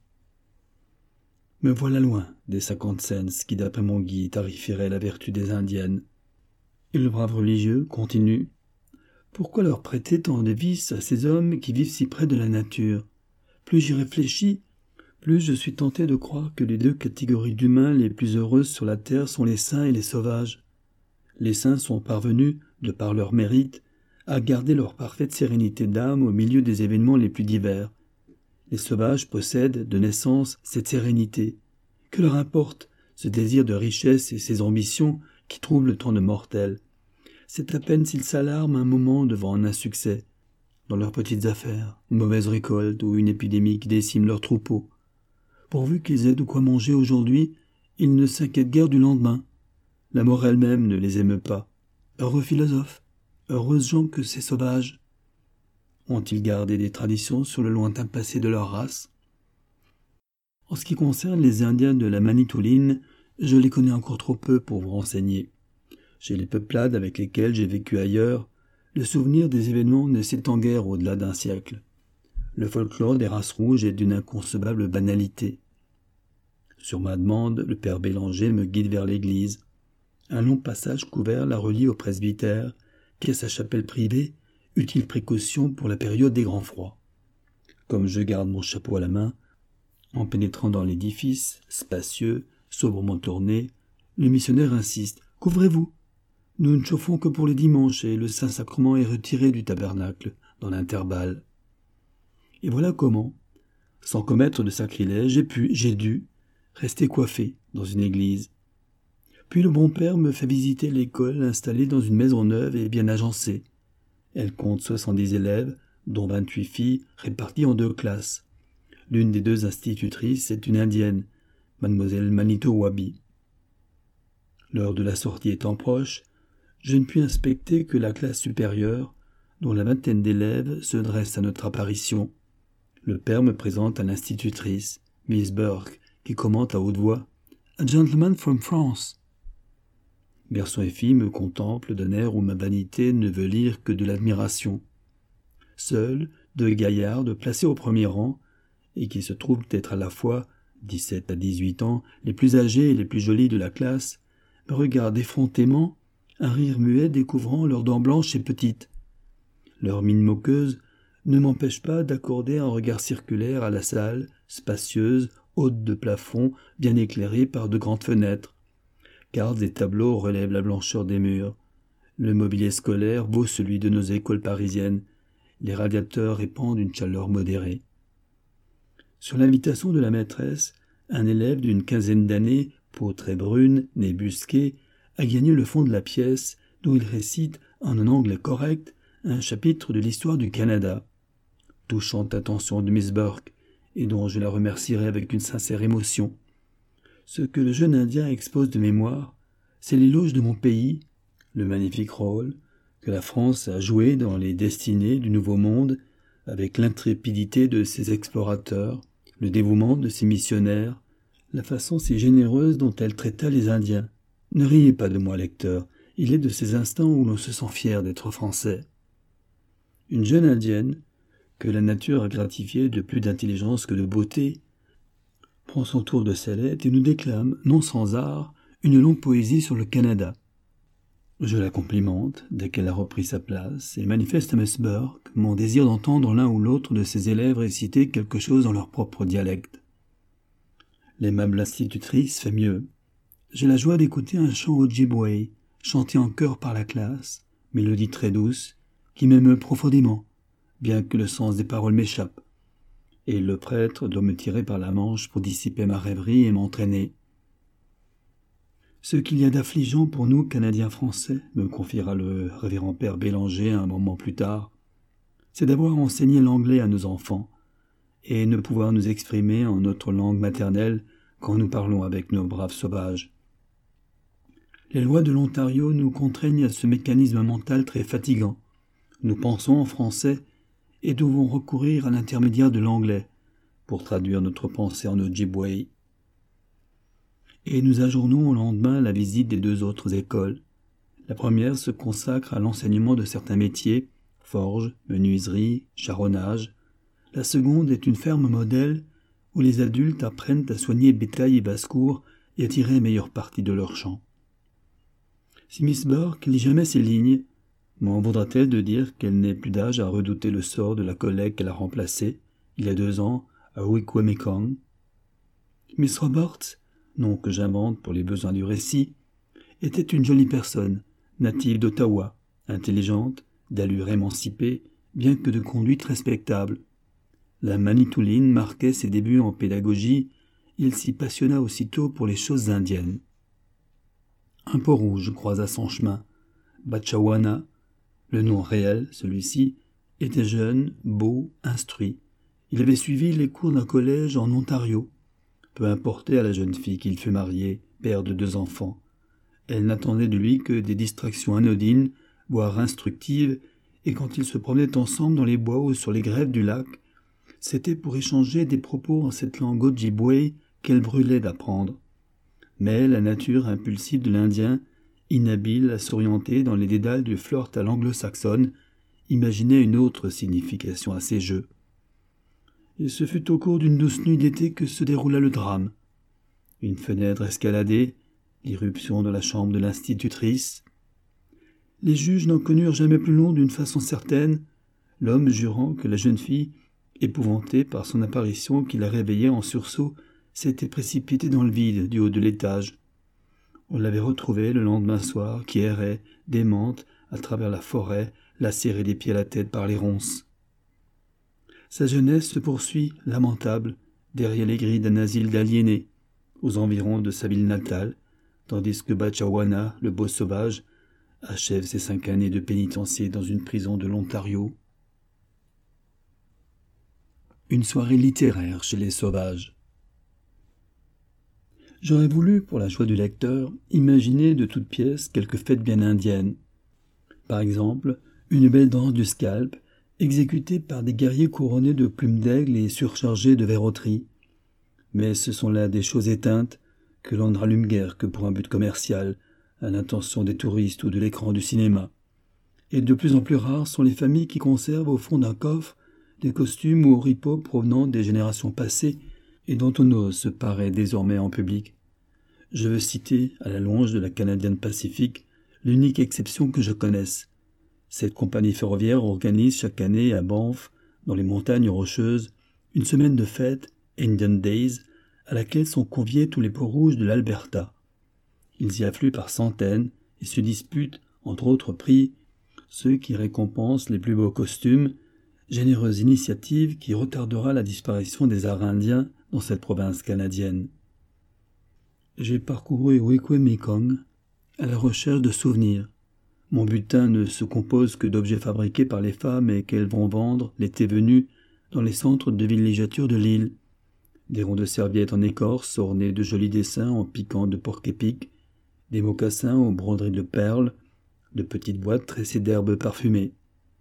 Me voilà loin des cinquante cents qui, d'après mon guide, tarifieraient la vertu des indiennes. Et le brave religieux continue. Pourquoi leur prêter tant de vices à ces hommes qui vivent si près de la nature? Plus j'y réfléchis, plus je suis tenté de croire que les deux catégories d'humains les plus heureuses sur la terre sont les saints et les sauvages. Les saints sont parvenus, de par leur mérite, à garder leur parfaite sérénité d'âme au milieu des événements les plus divers. Les sauvages possèdent de naissance cette sérénité. Que leur importe ce désir de richesse et ces ambitions qui troublent tant de mortels? C'est à peine s'ils s'alarment un moment devant un insuccès dans leurs petites affaires, une mauvaise récolte ou une épidémie qui décime leurs troupeaux. Pourvu qu'ils aient de quoi manger aujourd'hui, ils ne s'inquiètent guère du lendemain. La mort elle-même ne les émeut pas. Heureux philosophes, heureuses gens que ces sauvages. Ont-ils gardé des traditions sur le lointain passé de leur race? En ce qui concerne les Indiens de la Manitoulin, je les connais encore trop peu pour vous renseigner. Chez les peuplades avec lesquelles j'ai vécu ailleurs, le souvenir des événements ne s'étend guère au-delà d'un siècle. Le folklore des races rouges est d'une inconcevable banalité. Sur ma demande, le père Bélanger me guide vers l'église. Un long passage couvert la relie au presbytère, qui est sa chapelle privée, utile précaution pour la période des grands froids. Comme je garde mon chapeau à la main, en pénétrant dans l'édifice, spacieux, sobrement tourné, le missionnaire insiste. « Couvrez-vous ! Nous ne chauffons que pour le dimanche et le Saint-Sacrement est retiré du tabernacle, dans l'intervalle. » Et voilà comment, sans commettre de sacrilège, j'ai pu, j'ai dû, rester coiffé dans une église. Puis le bon père me fait visiter l'école installée dans une maison neuve et bien agencée. Elle compte soixante-dix élèves, dont vingt-huit filles, réparties en deux classes. L'une des deux institutrices est une indienne, mademoiselle Manito Wabi. L'heure de la sortie étant proche, je ne puis inspecter que la classe supérieure, dont la vingtaine d'élèves se dresse à notre apparition. Le père me présente à l'institutrice, Miss Burke, qui commente à haute voix « A gentleman from France ». Garçon et fille me contemplent d'un air où ma vanité ne veut lire que de l'admiration. Seuls, deux gaillardes placés au premier rang, et qui se trouvent être à la fois, dix-sept à dix-huit ans, les plus âgés et les plus jolis de la classe, me regardent effrontément, un rire muet découvrant leurs dents blanches et petites. Leur mine moqueuse ne m'empêche pas d'accorder un regard circulaire à la salle, spacieuse, haute de plafond, bien éclairée par de grandes fenêtres. Cartes et tableaux relèvent la blancheur des murs. Le mobilier scolaire vaut celui de nos écoles parisiennes. Les radiateurs répandent une chaleur modérée. Sur l'invitation de la maîtresse, un élève d'une quinzaine d'années, peau très brune, nez busqué, a gagné le fond de la pièce, dont il récite, en un anglais correct, un chapitre de l'histoire du Canada. Touchante attention de Miss Burke, et dont je la remercierai avec une sincère émotion. Ce que le jeune Indien expose de mémoire, c'est l'éloge de mon pays, le magnifique rôle que la France a joué dans les destinées du Nouveau Monde, avec l'intrépidité de ses explorateurs, le dévouement de ses missionnaires, la façon si généreuse dont elle traita les Indiens. Ne riez pas de moi, lecteur, il est de ces instants où l'on se sent fier d'être français. Une jeune Indienne, que la nature a gratifiée de plus d'intelligence que de beauté, prend son tour de sellette et nous déclame, non sans art, une longue poésie sur le Canada. Je la complimente dès qu'elle a repris sa place et manifeste à Miss Burke mon désir d'entendre l'un ou l'autre de ses élèves réciter quelque chose dans leur propre dialecte. L'aimable institutrice fait mieux. J'ai la joie d'écouter un chant Ojibway, chanté en chœur par la classe, mélodie très douce, qui m'émeut profondément, bien que le sens des paroles m'échappe. Et le prêtre doit me tirer par la manche pour dissiper ma rêverie et m'entraîner. Ce qu'il y a d'affligeant pour nous, Canadiens français, me confiera le révérend père Bélanger un moment plus tard, c'est d'avoir enseigné l'anglais à nos enfants, et ne pouvoir nous exprimer en notre langue maternelle quand nous parlons avec nos braves sauvages. Les lois de l'Ontario nous contraignent à ce mécanisme mental très fatigant. Nous pensons en français et devons recourir à l'intermédiaire de l'anglais pour traduire notre pensée en Ojibway. Et nous ajournons au lendemain la visite des deux autres écoles. La première se consacre à l'enseignement de certains métiers, forge, menuiserie, charronnage. La seconde est une ferme modèle où les adultes apprennent à soigner bétail et basse-cour et à tirer un meilleur parti de leur champ. Si Miss Burke lit jamais ces lignes, m'en voudra-t-elle de dire qu'elle n'est plus d'âge à redouter le sort de la collègue qu'elle a remplacée, il y a deux ans, à Wikwemekong? Miss Roberts, nom que j'invente pour les besoins du récit, était une jolie personne, native d'Ottawa, intelligente, d'allure émancipée, bien que de conduite respectable. La manitouline marquait ses débuts en pédagogie, il s'y passionna aussitôt pour les choses indiennes. Un peau-rouge croisa son chemin, Batchawana, le nom réel, celui-ci, était jeune, beau, instruit. Il avait suivi les cours d'un collège en Ontario. Peu importait à la jeune fille qu'il fût marié, père de deux enfants. Elle n'attendait de lui que des distractions anodines, voire instructives, et quand ils se promenaient ensemble dans les bois ou sur les grèves du lac, c'était pour échanger des propos en cette langue Ojibway qu'elle brûlait d'apprendre. Mais la nature impulsive de l'Indien, inhabile à s'orienter dans les dédales du flirt à l'anglo-saxonne, imaginait une autre signification à ces jeux. Et ce fut au cours d'une douce nuit d'été que se déroula le drame. Une fenêtre escaladée, l'irruption de la chambre de l'institutrice. Les juges n'en connurent jamais plus long d'une façon certaine, l'homme jurant que la jeune fille, épouvantée par son apparition qui la réveillait en sursaut, s'était précipitée dans le vide du haut de l'étage. On l'avait retrouvée le lendemain soir, qui errait, démente, à travers la forêt, lacérée des pieds à la tête par les ronces. Sa jeunesse se poursuit, lamentable, derrière les grilles d'un asile d'aliénés, aux environs de sa ville natale, tandis que Batchawana, le beau sauvage, achève ses cinq années de pénitencier dans une prison de l'Ontario. Une soirée littéraire chez les sauvages. J'aurais voulu, pour la joie du lecteur, imaginer de toutes pièces quelque fête bien indienne. Par exemple, une belle danse du scalp, exécutée par des guerriers couronnés de plumes d'aigle et surchargés de verroterie. Mais ce sont là des choses éteintes que l'on ne rallume guère que pour un but commercial, à l'intention des touristes ou de l'écran du cinéma. Et de plus en plus rares sont les familles qui conservent au fond d'un coffre des costumes ou oripeaux provenant des générations passées et dont on ose se parer désormais en public. Je veux citer, à la longe de la Canadian Pacific, l'unique exception que je connaisse. Cette compagnie ferroviaire organise chaque année à Banff, dans les montagnes rocheuses, une semaine de fête, Indian Days, à laquelle sont conviés tous les peaux-rouges de l'Alberta. Ils y affluent par centaines et se disputent, entre autres prix, ceux qui récompensent les plus beaux costumes, généreuse initiative qui retardera la disparition des Arindiens dans cette province canadienne. J'ai parcouru Wikwemekong à la recherche de souvenirs. Mon butin ne se compose que d'objets fabriqués par les femmes et qu'elles vont vendre, l'été venu, dans les centres de villégiature de l'île. Des ronds de serviettes en écorce ornés de jolis dessins en piquant de porc-épic, des mocassins aux broderies de perles, de petites boîtes tressées d'herbes parfumées.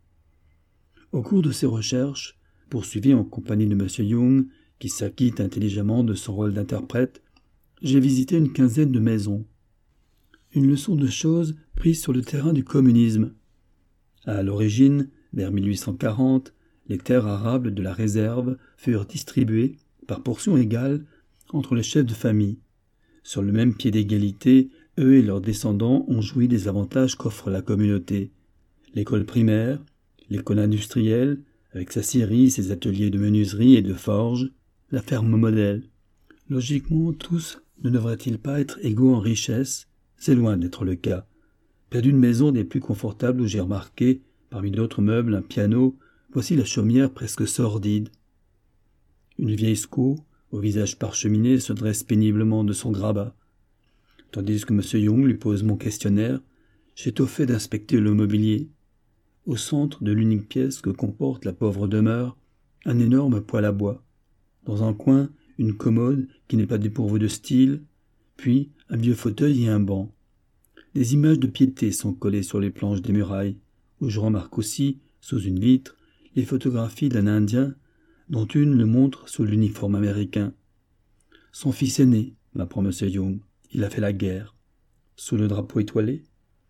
Au cours de ces recherches, poursuivies en compagnie de M. Young, qui s'acquitte intelligemment de son rôle d'interprète, j'ai visité une quinzaine de maisons. Une leçon de choses prise sur le terrain du communisme. À l'origine, vers mille huit cent quarante, les terres arables de la réserve furent distribuées, par portions égales, entre les chefs de famille. Sur le même pied d'égalité, eux et leurs descendants ont joui des avantages qu'offre la communauté. L'école primaire, l'école industrielle, avec sa scierie, ses ateliers de menuiserie et de forge, la ferme modèle. Logiquement, tous ne devraient-ils pas être égaux en richesse? C'est loin d'être le cas. Près d'une maison des plus confortables où j'ai remarqué, parmi d'autres meubles, un piano, voici la chaumière presque sordide. Une vieille squaw, au visage parcheminé, se dresse péniblement de son grabat. Tandis que M. Young lui pose mon questionnaire, j'ai tôt fait d'inspecter le mobilier. Au centre de l'unique pièce que comporte la pauvre demeure, un énorme poêle à bois. Dans un coin, une commode qui n'est pas dépourvue de style, puis un vieux fauteuil et un banc. Des images de piété sont collées sur les planches des murailles, où je remarque aussi, sous une vitre, les photographies d'un Indien, dont une le montre sous l'uniforme américain. Son fils aîné, m'apprend M. Young, il a fait la guerre. Sous le drapeau étoilé?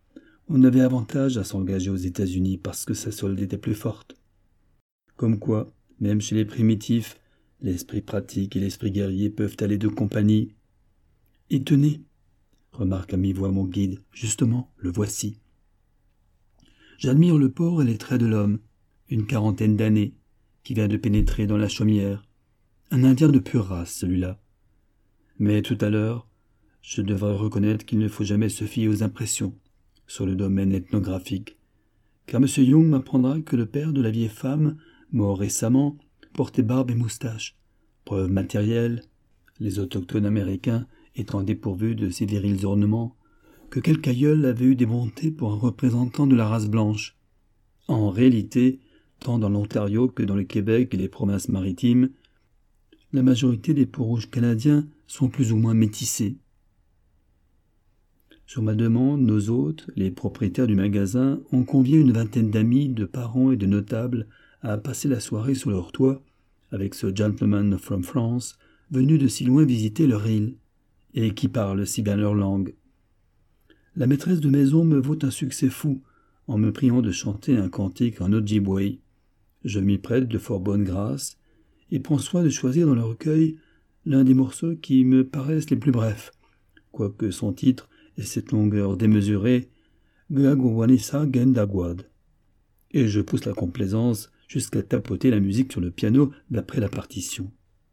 On avait avantage à s'engager aux États-Unis parce que sa solde était plus forte. Comme quoi, même chez les primitifs, l'esprit pratique et l'esprit guerrier peuvent aller de compagnie. « Et tenez !» remarque à mi-voix mon guide. « Justement, le voici. » J'admire le port et les traits de l'homme, une quarantaine d'années, qui vient de pénétrer dans la chaumière. Un Indien de pure race, celui-là. Mais tout à l'heure, je devrais reconnaître qu'il ne faut jamais se fier aux impressions sur le domaine ethnographique, car M. Young m'apprendra que le père de la vieille femme, mort récemment, portait barbe et moustache, preuve matérielle, les autochtones américains étant dépourvus de ces virils ornements, que quelque aïeul avait eu des bontés pour un représentant de la race blanche. En réalité, tant dans l'Ontario que dans le Québec et les provinces maritimes, la majorité des peaux-rouges canadiens sont plus ou moins métissés. Sur ma demande, nos hôtes, les propriétaires du magasin, ont convié une vingtaine d'amis, de parents et de notables à passer la soirée sous leur toit avec ce gentleman from France venu de si loin visiter leur île et qui parle si bien leur langue. La maîtresse de maison me vaut un succès fou en me priant de chanter un cantique en Ojibway. Je m'y prête de fort bonne grâce et prends soin de choisir dans le recueil l'un des morceaux qui me paraissent les plus brefs, quoique son titre ait cette longueur démesurée, Guaguwanisa Gendagwad. Et je pousse la complaisance jusqu'à tapoter la musique sur le piano d'après la partition.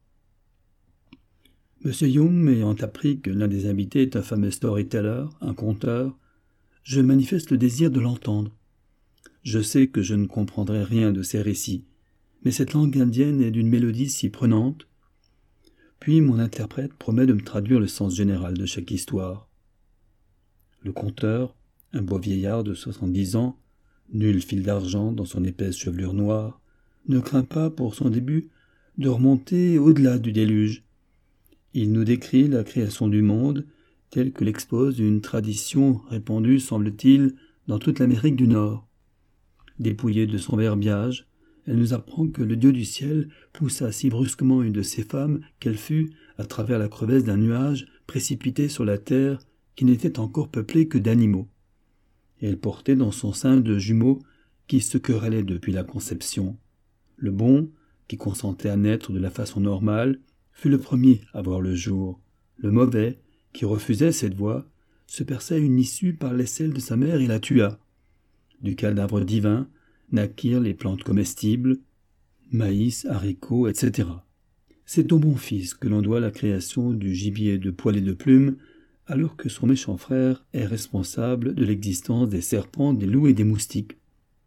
Monsieur Young m'ayant appris que l'un des invités est un fameux storyteller, un conteur, je manifeste le désir de l'entendre. Je sais que je ne comprendrai rien de ses récits, mais cette langue indienne est d'une mélodie si prenante. Puis mon interprète promet de me traduire le sens général de chaque histoire. Le conteur, un beau vieillard de soixante-dix ans, nul fil d'argent dans son épaisse chevelure noire, ne craint pas, pour son début, de remonter au-delà du déluge. Il nous décrit la création du monde, telle que l'expose une tradition répandue, semble-t-il, dans toute l'Amérique du Nord. Dépouillée de son verbiage, elle nous apprend que le Dieu du ciel poussa si brusquement une de ses femmes qu'elle fut, à travers la crevasse d'un nuage, précipitée sur la terre qui n'était encore peuplée que d'animaux. Et elle portait dans son sein deux jumeaux qui se querellaient depuis la conception. Le bon, qui consentait à naître de la façon normale, fut le premier à voir le jour. Le mauvais, qui refusait cette voie, se perça une issue par l'aisselle de sa mère et la tua. Du cadavre divin naquirent les plantes comestibles, maïs, haricots, et cetera. C'est au bon fils que l'on doit la création du gibier de poil et de plumes, alors que son méchant frère est responsable de l'existence des serpents, des loups et des moustiques.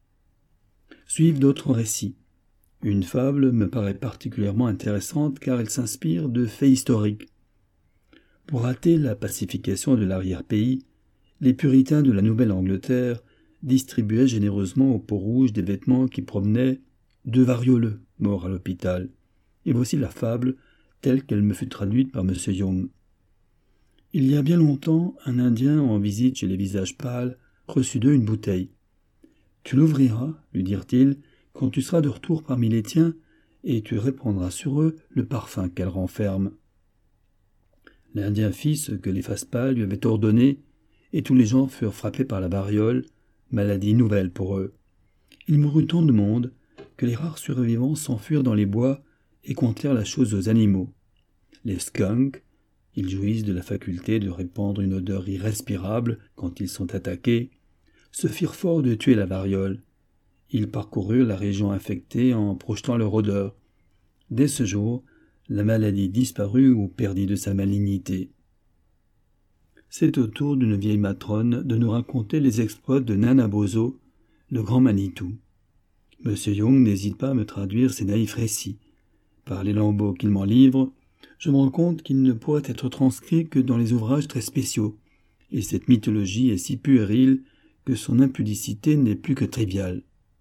Suivent d'autres récits. Une fable me paraît particulièrement intéressante car elle s'inspire de faits historiques. Pour hâter la pacification de l'arrière-pays, les puritains de la Nouvelle-Angleterre distribuaient généreusement aux peaux-rouges des vêtements qui promenaient deux varioleux morts à l'hôpital. Et voici la fable telle qu'elle me fut traduite par M. Young. Il y a bien longtemps, un Indien en visite chez les visages pâles reçut d'eux une bouteille. « Tu l'ouvriras, lui dirent-ils, quand tu seras de retour parmi les tiens, et tu répandras sur eux le parfum qu'elle renferme. » L'Indien fit ce que les faces pâles lui avaient ordonné, et tous les gens furent frappés par la variole, maladie nouvelle pour eux. Il mourut tant de monde que les rares survivants s'enfuirent dans les bois et contèrent la chose aux animaux. Les skunks, ils jouissent de la faculté de répandre une odeur irrespirable quand ils sont attaqués, se firent fort de tuer la variole. Ils parcoururent la région infectée en projetant leur odeur. Dès ce jour, la maladie disparut ou perdit de sa malignité. C'est au tour d'une vieille matrone de nous raconter les exploits de Nanabozo, le grand Manitou. M. Young n'hésite pas à me traduire ces naïfs récits. Par les lambeaux qu'il m'en livre, je me rends compte qu'il ne pourrait être transcrit que dans les ouvrages très spéciaux, et cette mythologie est si puérile que son impudicité n'est plus que triviale.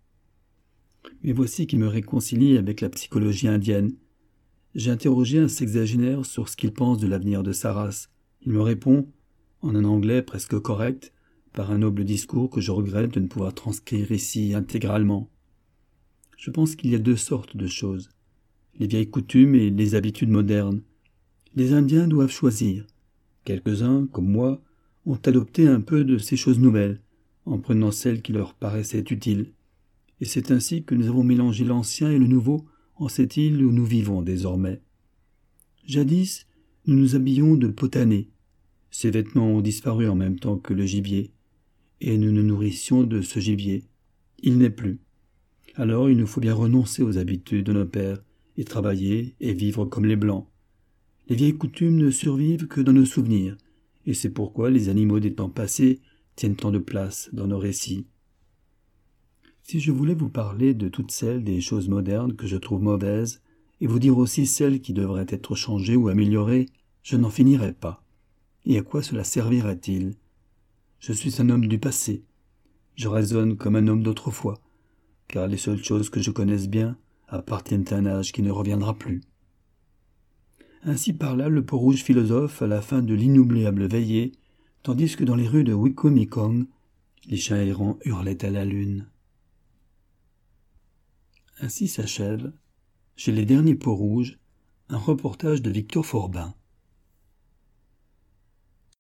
Mais voici qui me réconcilie avec la psychologie indienne. J'ai interrogé un sexagénaire sur ce qu'il pense de l'avenir de sa race. Il me répond, en un anglais presque correct, par un noble discours que je regrette de ne pouvoir transcrire ici intégralement. Je pense qu'il y a deux sortes de choses, les vieilles coutumes et les habitudes modernes. Les Indiens doivent choisir. Quelques-uns, comme moi, ont adopté un peu de ces choses nouvelles, en prenant celle qui leur paraissait utile. Et c'est ainsi que nous avons mélangé l'ancien et le nouveau en cette île où nous vivons désormais. Jadis, nous nous habillions de potanés. Ces vêtements ont disparu en même temps que le gibier, et nous nous nourrissions de ce gibier. Il n'est plus. Alors il nous faut bien renoncer aux habitudes de nos pères, et travailler et vivre comme les Blancs. Les vieilles coutumes ne survivent que dans nos souvenirs, et c'est pourquoi les animaux des temps passés tiennent tant de place dans nos récits. Si je voulais vous parler de toutes celles des choses modernes que je trouve mauvaises, et vous dire aussi celles qui devraient être changées ou améliorées, je n'en finirais pas. Et à quoi cela servirait-il? Je suis un homme du passé. Je raisonne comme un homme d'autrefois, car les seules choses que je connaisse bien appartiennent à un âge qui ne reviendra plus. Ainsi parla le peau-rouge philosophe à la fin de l'inoubliable veillée, tandis que dans les rues de Wicomicoong, les chiens errants hurlaient à la lune. Ainsi s'achève, chez les derniers Peaux-Rouges, un reportage de Victor Forbin.